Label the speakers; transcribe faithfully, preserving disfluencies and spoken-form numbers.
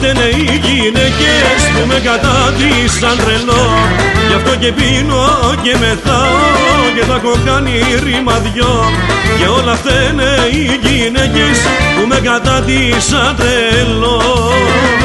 Speaker 1: φταίνε οι γυναίκες που με κατάτησαν τρελό. Γι' αυτό και πίνω και μεθάω και θα έχω κάνει ρήμα δυο. Και όλα φταίνε οι γυναίκες που με κατάτησαν τρελό.